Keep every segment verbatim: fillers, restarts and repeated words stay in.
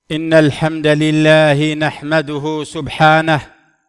إن الحمد لله نحمده سبحانه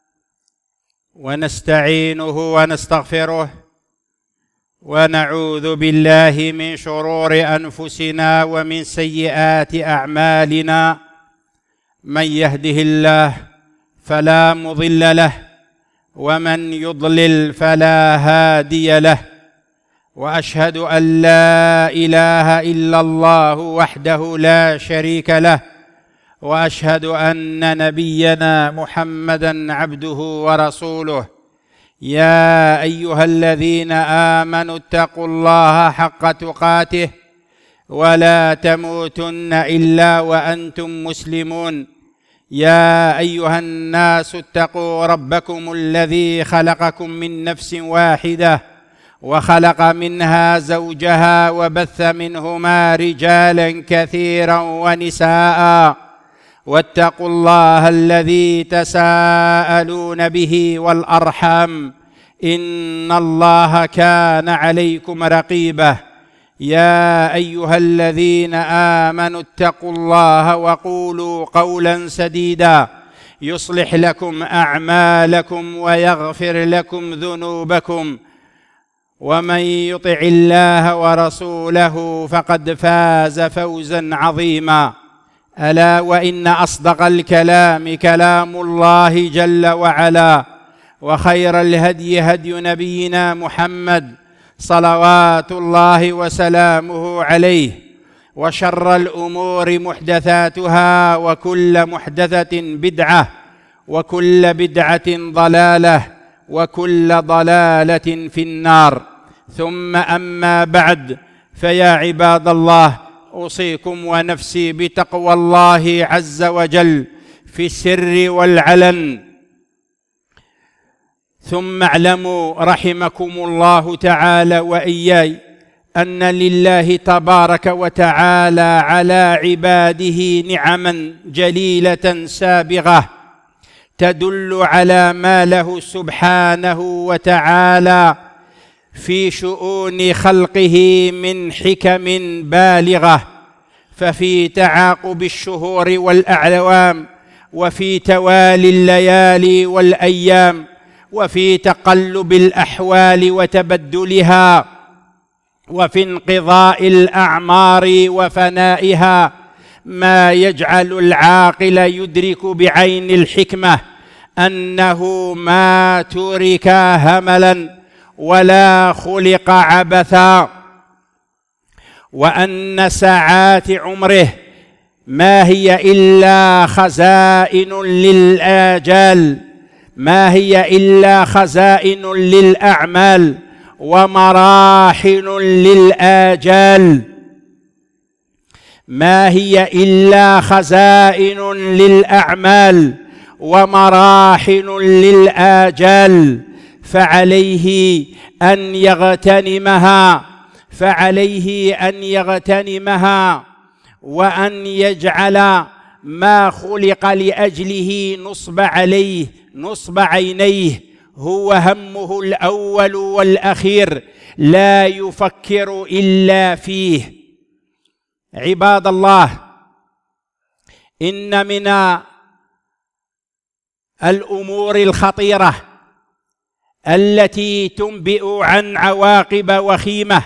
ونستعينه ونستغفره ونعوذ بالله من شرور أنفسنا ومن سيئات أعمالنا. من يهده الله فلا مضل له ومن يضلل فلا هادي له، وأشهد أن لا إله إلا الله وحده لا شريك له، وأشهد أن نبينا محمدًا عبده ورسوله. يا أيها الذين آمنوا اتقوا الله حق تقاته ولا تموتن إلا وأنتم مسلمون. يا أيها الناس اتقوا ربكم الذي خلقكم من نفس واحدة وخلق منها زوجها وبث منهما رجالا كثيرا ونساء، واتقوا الله الذي تساءلون به والأرحام إن الله كان عليكم رقيبا. يا أيها الذين آمنوا اتقوا الله وقولوا قولا سديدا يصلح لكم أعمالكم ويغفر لكم ذنوبكم، ومن يطع الله ورسوله فقد فاز فوزا عظيما. ألا وإن أصدق الكلام كلام الله جل وعلا، وخير الهدي هدي نبينا محمد صلوات الله وسلامه عليه، وشر الأمور محدثاتها وكل محدثة بدعة وكل بدعة ضلالة وكل ضلالة في النار. ثم أما بعد، فيا عباد الله، أوصيكم ونفسي بتقوى الله عز وجل في السر والعلن. ثم اعلموا رحمكم الله تعالى وإياي أن لله تبارك وتعالى على عباده نعما جليلة سابغة تدل على ما له سبحانه وتعالى في شؤون خلقه من حكم بالغة، ففي تعاقب الشهور والأعوام، وفي توالي الليالي والأيام، وفي تقلب الأحوال وتبدلها، وفي انقضاء الأعمار وفنائها، ما يجعل العاقل يدرك بعين الحكمة أنه ما ترك هملا ولا خلق عبثا، وأن ساعات عمره ما هي إلا خزائن للآجال، ما هي إلا خزائن للأعمال ومراحل للآجال، ما هي إلا خزائن للأعمال ومراحل للآجال، فعليه أن يغتنمها فعليه أن يغتنمها وأن يجعل ما خلق لأجله نصب عليه نصب عينيه هو همه الأول والأخير، لا يفكر إلا فيه. عباد الله، إن من الأمور الخطيرة التي تنبئ عن عواقب وخيمة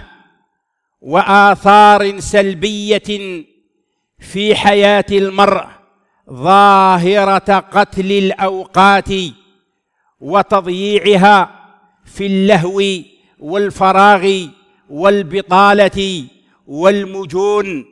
وآثار سلبية في حياة المرء ظاهرة قتل الأوقات وتضييعها في اللهو والفراغ والبطالة والمجون،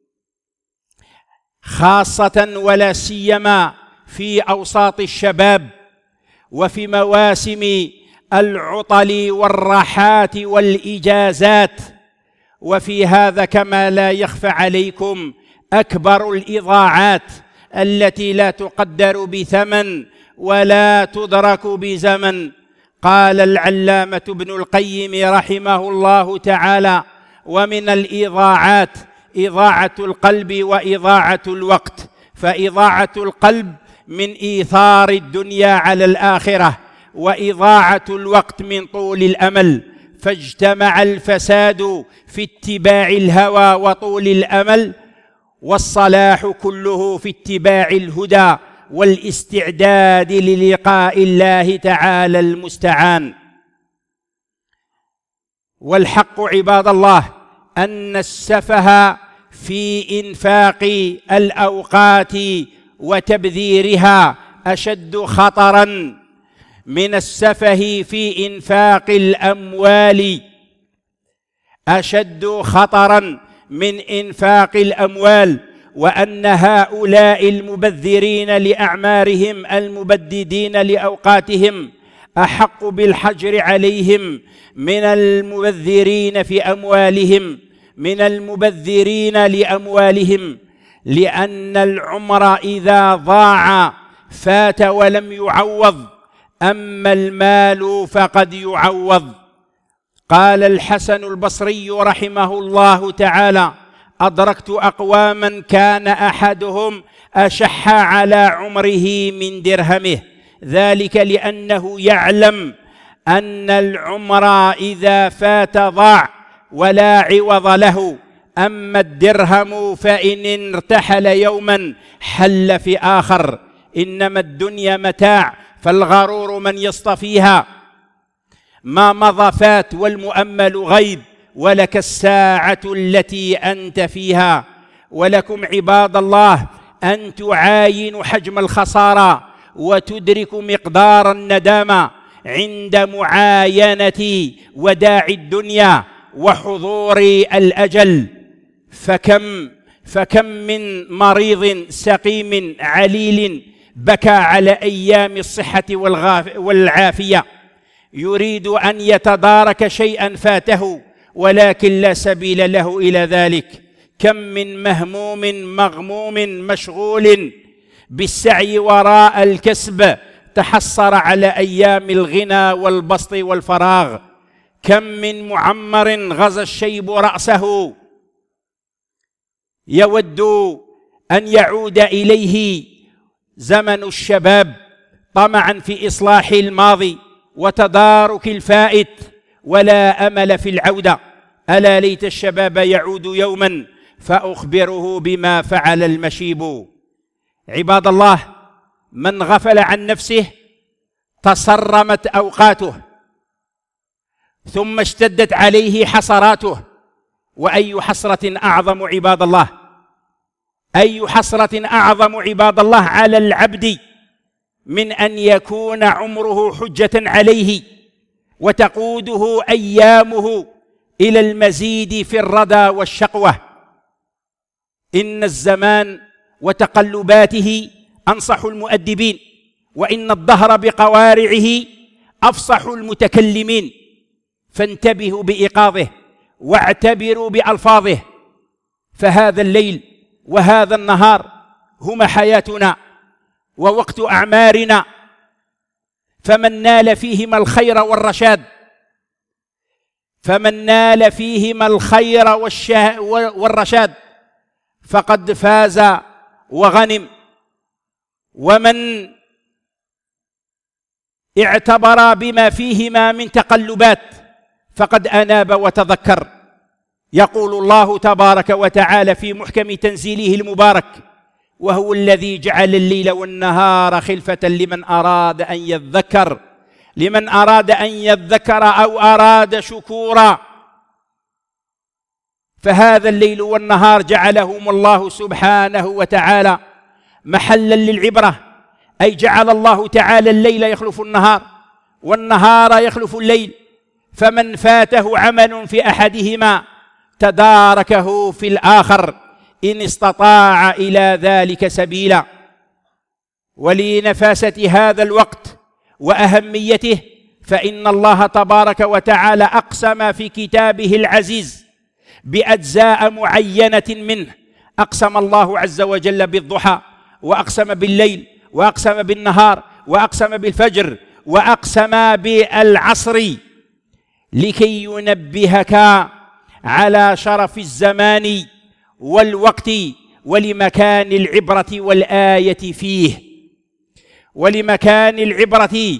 خاصة ولا سيما في أوساط الشباب وفي مواسم العطل والراحات والإجازات. وفي هذا كما لا يخفى عليكم أكبر الإضاعات التي لا تقدر بثمن ولا تدرك بزمن. قال العلامة ابن القيم رحمه الله تعالى: ومن الإضاعات إضاعة القلب وإضاعة الوقت، فإضاعة القلب من إيثار الدنيا على الآخرة، وإضاعة الوقت من طول الأمل، فاجتمع الفساد في اتباع الهوى وطول الأمل والصلاح كله في اتباع الهدى والاستعداد للقاء الله تعالى المستعان. والحق عباد الله أن السفه في إنفاق الأوقات وتبذيرها أشد خطراً من السفه في إنفاق الأموال، أشد خطراً من إنفاق الأموال، وأن هؤلاء المبذرين لأعمارهم المبددين لأوقاتهم أحق بالحجر عليهم من المبذرين في أموالهم من المبذرين لأموالهم، لأن العمر إذا ضاع فات ولم يعوض، أما المال فقد يعوض. قال الحسن البصري رحمه الله تعالى: أدركت أقواما كان أحدهم أشح على عمره من درهمه، ذلك لأنه يعلم أن العمر إذا فات ضاع ولا عوض له، أما الدرهم فإن ارتحل يوما حل في آخر، إنما الدنيا متاع فالغرور من يصطفيها، ما مضى فات والمؤمل غيب، ولك الساعة التي أنت فيها. ولكم عباد الله أن تعاينوا حجم الخسارة وتدركوا مقدار الندامة عند معاينة وداع الدنيا وحضور الأجل. فكم فكم من مريض سقيم عليل بكى على أيام الصحة والعافية يريد أن يتدارك شيئا فاته ولكن لا سبيل له إلى ذلك. كم من مهموم مغموم مشغول بالسعي وراء الكسب تحسر على أيام الغنى والبسط والفراغ. كم من معمر غزا الشيب رأسه يود أن يعود إليه زمن الشباب طمعا في إصلاح الماضي وتدارك الفائت ولا أمل في العودة. ألا ليت الشباب يعود يوما فأخبره بما فعل المشيب. عباد الله، من غفل عن نفسه تصرمت أوقاته ثم اشتدت عليه حسراته. وأي حسرة أعظم عباد الله، أي حسرة أعظم عباد الله على العبد من أن يكون عمره حجة عليه وتقوده أيامه إلى المزيد في الردى والشقوة. إن الزمان وتقلباته أنصح المؤدبين، وإن الدهر بقوارعه أفصح المتكلمين، فانتبهوا بإيقاظه واعتبروا بألفاظه، فهذا الليل وهذا النهار هما حياتنا ووقت أعمارنا، فمن نال فيهما الخير والرشاد فمن نال فيهما الخير والرشاد فقد فاز وغنم، ومن اعتبر بما فيهما من تقلبات فقد أناب وتذكر. يقول الله تبارك وتعالى في محكم تنزيله المبارك: وهو الذي جعل الليل والنهار خلفة لمن أراد أن يذكر لمن أراد أن يذكر أو أراد شكورا. فهذا الليل والنهار جعلهم الله سبحانه وتعالى محلا للعبرة، أي جعل الله تعالى الليل يخلف النهار والنهار يخلف الليل، فمن فاته عمل في أحدهما تداركه في الآخر إن استطاع إلى ذلك سبيلا. ولنفاسة هذا الوقت وأهميته فإن الله تبارك وتعالى أقسم في كتابه العزيز بأجزاء معينة منه. أقسم الله عز وجل بالضحى، وأقسم بالليل، وأقسم بالنهار، وأقسم بالفجر، وأقسم بالعصر، لكي ينبهك على شرف الزمان والوقت ولمكان العبرة والآية فيه ولمكان العبرة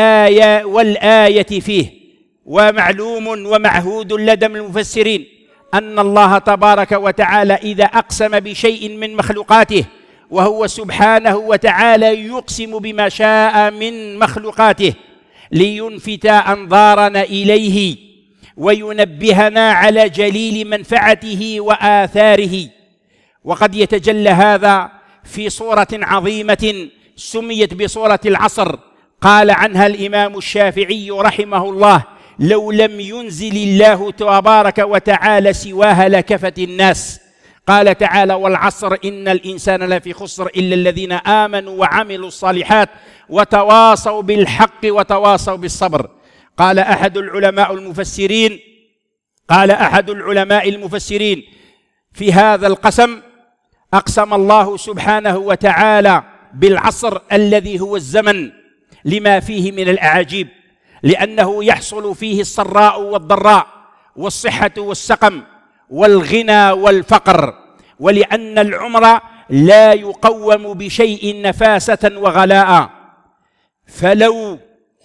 والآية والآية فيه. ومعلوم ومعهود لدى المفسرين أن الله تبارك وتعالى إذا أقسم بشيء من مخلوقاته، وهو سبحانه وتعالى يقسم بما شاء من مخلوقاته لينفت أنظارنا إليه وينبهنا على جليل منفعته وآثاره. وقد يتجلى هذا في صورة عظيمة سميت بصورة العصر، قال عنها الإمام الشافعي رحمه الله: لو لم ينزل الله تبارك وتعالى سواها لكفت الناس. قال تعالى: والعصر إن الإنسان لفي خسر إلا الذين آمنوا وعملوا الصالحات وتواصوا بالحق وتواصوا بالصبر. قال أحد العلماء المفسرين قال أحد العلماء المفسرين في هذا القسم: أقسم الله سبحانه وتعالى بالعصر الذي هو الزمن لما فيه من الأعاجيب، لأنه يحصل فيه السراء والضراء والصحة والسقم والغنى والفقر، ولأن العمر لا يقوم بشيء نفاسة وغلاء. فلو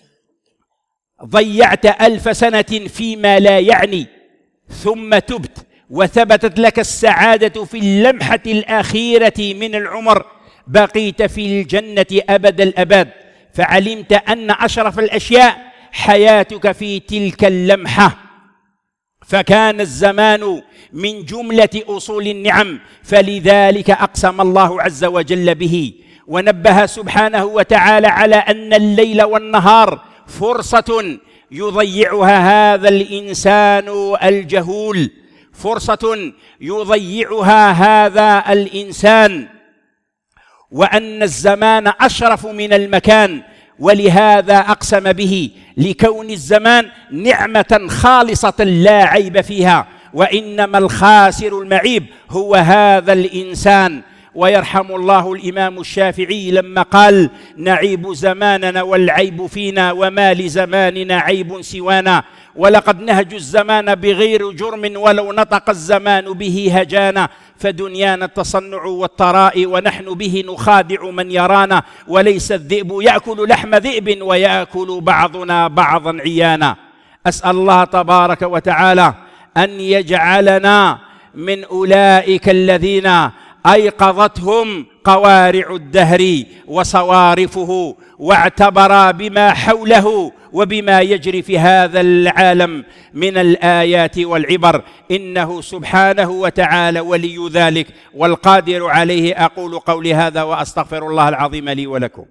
ضيعت ألف سنة فيما لا يعني ثم تبت وثبتت لك السعادة في اللمحة الأخيرة من العمر بقيت في الجنة أبد الأبد، فعلمت أن أشرف الأشياء حياتك في تلك اللمحة. فكان الزمان من جملة أصول النعم، فلذلك أقسم الله عز وجل به، ونبه سبحانه وتعالى على أن الليل والنهار فرصة يضيعها هذا الإنسان الجهول، فرصة يضيعها هذا الإنسان، وأن الزمان أشرف من المكان، ولهذا أقسم به لكون الزمان نعمة خالصة لا عيب فيها، وإنما الخاسر المعيب هو هذا الإنسان. ويرحم الله الإمام الشافعي لما قال: نعيب زماننا والعيب فينا، وما لزماننا عيب سوانا، ولقد نهج الزمان بغير جرم، ولو نطق الزمان به هجانا، فدنيانا التصنع والطراء، ونحن به نخادع من يرانا، وليس الذئب يأكل لحم ذئب، ويأكل بعضنا بعضا عيانا. أسأل الله تبارك وتعالى أن يجعلنا من أولئك الذين أيقظتهم قوارع الدهر وصوارفه، واعتبر بما حوله وبما يجري في هذا العالم من الآيات والعبر، إنه سبحانه وتعالى ولي ذلك والقادر عليه. أقول قولي هذا وأستغفر الله العظيم لي ولكم.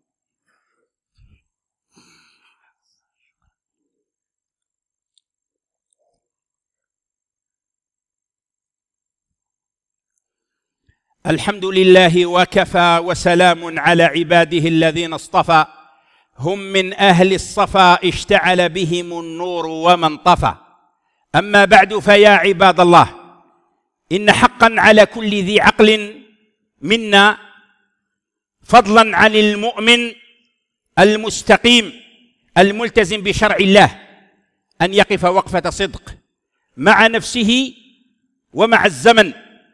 الحمد لله وكفى، وسلام على عباده الذين اصطفى، هم من أهل الصفا اشتعل بهم النور ومن طفى. أما بعد، فيا عباد الله، إن حقا على كل ذي عقل منا، فضلا عن المؤمن المستقيم الملتزم بشرع الله، أن يقف وقفة صدق مع نفسه ومع الزمن،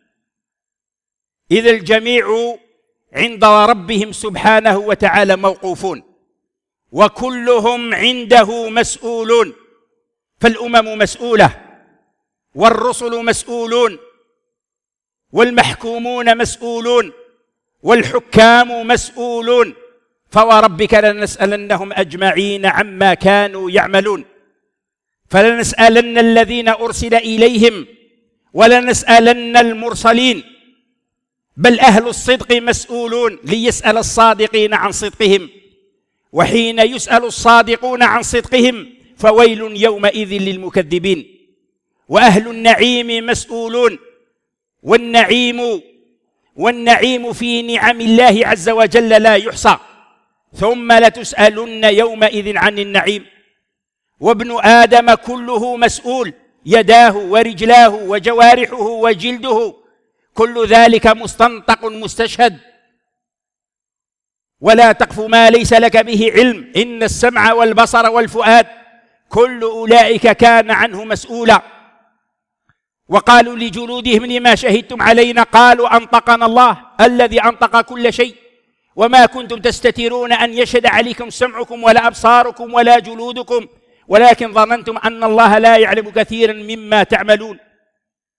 إذ الجميع عند ربهم سبحانه وتعالى موقوفون، وكلهم عنده مسؤولون. فالأمم مسؤولة، والرسل مسؤولون، والمحكومون مسؤولون، والحكام مسؤولون. فوربك لنسألنهم أجمعين عما كانوا يعملون، فلنسألن الذين أرسل إليهم ولنسألن المرسلين، بل أهل الصدق مسؤولون ليسأل الصادقين عن صدقهم. وحين يسأل الصادقون عن صدقهم فويل يومئذ للمكذبين. وأهل النعيم مسؤولون، والنعيم والنعيم في نعم الله عز وجل لا يحصى، ثم لتسألن يومئذ عن النعيم. وابن آدم كله مسؤول، يداه ورجلاه وجوارحه وجلده، كل ذلك مستنطق مستشهد. ولا تقف ما ليس لك به علم، إن السمع والبصر والفؤاد كل أولئك كان عنه مسؤولا. وقالوا لجلودهم: لما شهدتم علينا؟ قالوا: أنطقنا الله الذي أنطق كل شيء، وما كنتم تستترون أن يشهد عليكم سمعكم ولا أبصاركم ولا جلودكم، ولكن ظننتم أن الله لا يعلم كثيرا مما تعملون.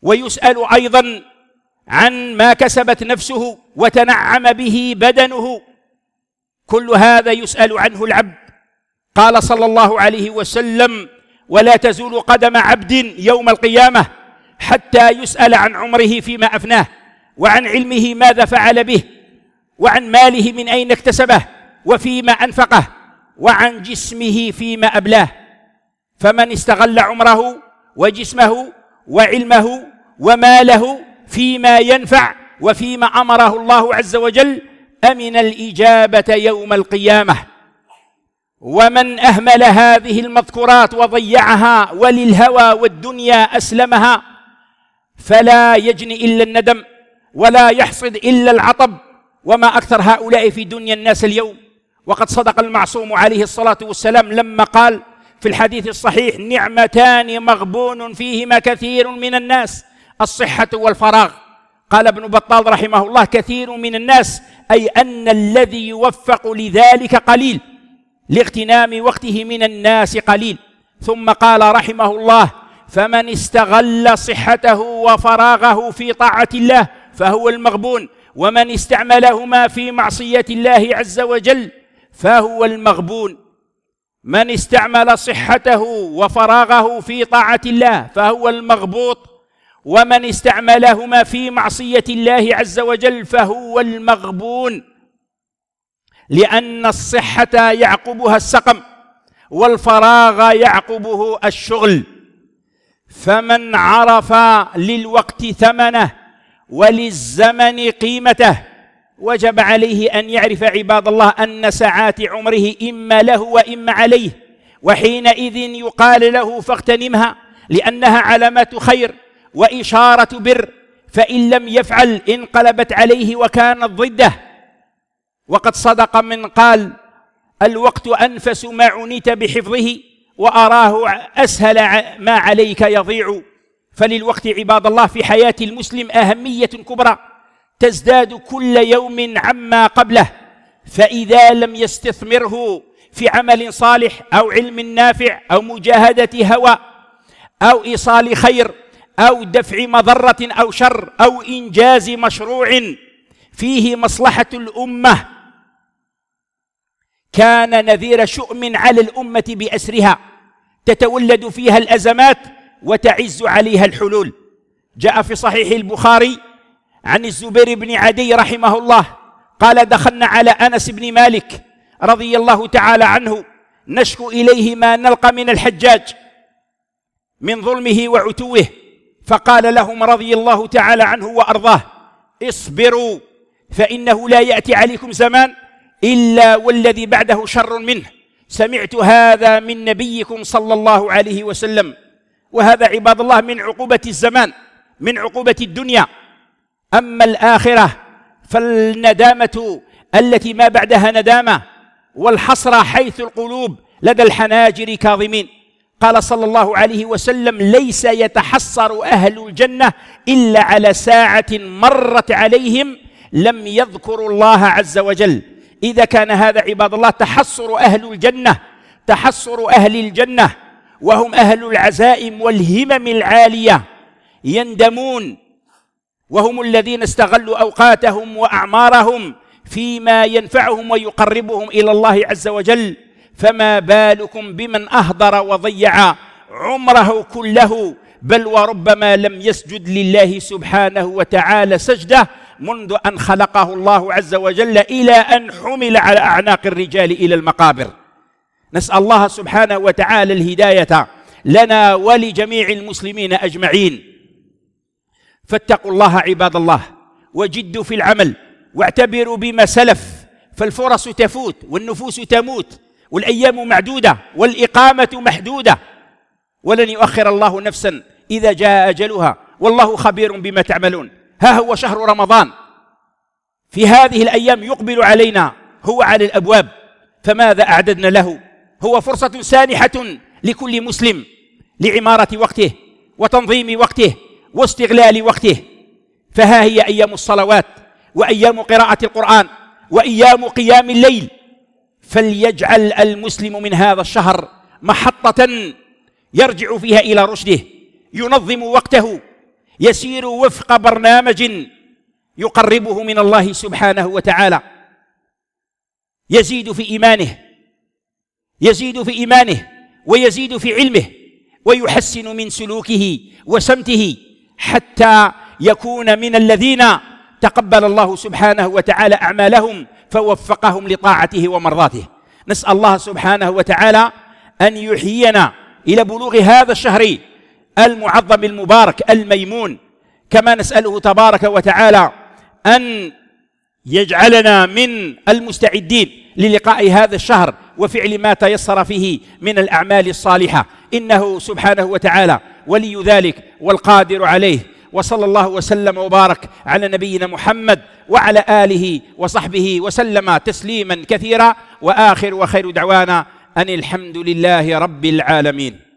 ويسأل أيضا عن ما كسبت نفسه وتنعم به بدنه، كل هذا يسأل عنه العبد. قال صلى الله عليه وسلم: ولا تزول قدم عبد يوم القيامة حتى يسأل عن عمره فيما أفناه، وعن علمه ماذا فعل به، وعن ماله من أين اكتسبه وفيما أنفقه، وعن جسمه فيما أبلاه. فمن استغل عمره وجسمه وعلمه وماله فيما ينفع وفيما أمره الله عز وجل أمن الإجابة يوم القيامة. ومن أهمل هذه المذكورات وضيعها وللهوى والدنيا أسلمها فلا يجني إلا الندم ولا يحصد إلا العطب. وما أكثر هؤلاء في دنيا الناس اليوم. وقد صدق المعصوم عليه الصلاة والسلام لما قال في الحديث الصحيح: نعمتان مغبون فيهما كثير من الناس، الصحة والفراغ. قال ابن بطال رحمه الله: كثير من الناس أي أن الذي يوفق لذلك قليل، لاغتنام وقته من الناس قليل. ثم قال رحمه الله: فمن استغل صحته وفراغه في طاعة الله فهو المغبون، ومن استعملهما في معصية الله عز وجل فهو المغبون. من استعمل صحته وفراغه في طاعة الله فهو المغبوط، ومن استعملهما في معصية الله عز وجل فهو المغبون. لأن الصحة يعقبها السقم، والفراغ يعقبه الشغل. فمن عرف للوقت ثمنه وللزمن قيمته وجب عليه أن يعرف عباد الله أن ساعات عمره إما له وإما عليه، وحينئذ يقال له: فاغتنمها، لأنها علامة خير وإشارة بر، فإن لم يفعل انقلبت عليه وكانت ضده. وقد صدق من قال: الوقت أنفس ما عنيت بحفظه، وأراه أسهل ما عليك يضيع. فللوقت عباد الله في حياة المسلم أهمية كبرى تزداد كل يوم عما قبله، فإذا لم يستثمره في عمل صالح أو علم نافع أو مجاهدة هوى أو إيصال خير أو دفع مضرة أو شر أو إنجاز مشروع فيه مصلحة الأمة، كان نذير شؤم على الأمة بأسرها تتولد فيها الأزمات وتعز عليها الحلول. جاء في صحيح البخاري عن الزبير بن عدي رحمه الله قال: دخلنا على أنس بن مالك رضي الله تعالى عنه نشكو إليه ما نلقى من الحجاج من ظلمه وعتوه، فقال لهم رضي الله تعالى عنه وأرضاه: اصبروا، فإنه لا يأتي عليكم زمان إلا والذي بعده شر منه. سمعت هذا من نبيكم صلى الله عليه وسلم. وهذا عباد الله من عقوبة الزمان، من عقوبة الدنيا. أما الآخرة فالندامة التي ما بعدها ندامة، والحسرة حيث القلوب لدى الحناجر كاظمين. قال صلى الله عليه وسلم: ليس يتحسر أهل الجنة إلا على ساعة مرت عليهم لم يذكروا الله عز وجل. إذا كان هذا عباد الله تحسر أهل الجنة، تحسر أهل الجنة وهم أهل العزائم والهمم العالية، يندمون، وهم الذين استغلوا أوقاتهم وأعمارهم فيما ينفعهم ويقربهم إلى الله عز وجل، فما بالكم بمن أهدر وضيع عمره كله، بل وربما لم يسجد لله سبحانه وتعالى سجدة منذ أن خلقه الله عز وجل إلى أن حمل على أعناق الرجال إلى المقابر. نسأل الله سبحانه وتعالى الهداية لنا ولجميع المسلمين أجمعين. فاتقوا الله عباد الله، وجدوا في العمل، واعتبروا بما سلف، فالفرص تفوت والنفوس تموت، والأيام معدودة والإقامة محدودة، ولن يؤخر الله نفسا إذا جاء أجلها، والله خبير بما تعملون. ها هو شهر رمضان في هذه الأيام يقبل علينا، هو على الأبواب، فماذا أعددنا له؟ هو فرصة سانحة لكل مسلم لعمارة وقته وتنظيم وقته واستغلال وقته. فها هي أيام الصلوات، وأيام قراءة القرآن، وأيام قيام الليل. فليجعل المسلم من هذا الشهر محطة يرجع فيها إلى رشده، ينظم وقته، يسير وفق برنامج يقربه من الله سبحانه وتعالى، يزيد في إيمانه يزيد في إيمانه ويزيد في علمه، ويحسن من سلوكه وسمته، حتى يكون من الذين تقبل الله سبحانه وتعالى أعمالهم فوفقهم لطاعته ومرضاته. نسأل الله سبحانه وتعالى أن يحيينا إلى بلوغ هذا الشهر المعظم المبارك الميمون، كما نسأله تبارك وتعالى أن يجعلنا من المستعدين للقاء هذا الشهر وفعل ما تيسر فيه من الأعمال الصالحة، إنه سبحانه وتعالى ولي ذلك والقادر عليه. وصلى الله وسلم وبارك على نبينا محمد وعلى آله وصحبه وسلم تسليما كثيرا، وآخر وخير دعوانا أن الحمد لله رب العالمين.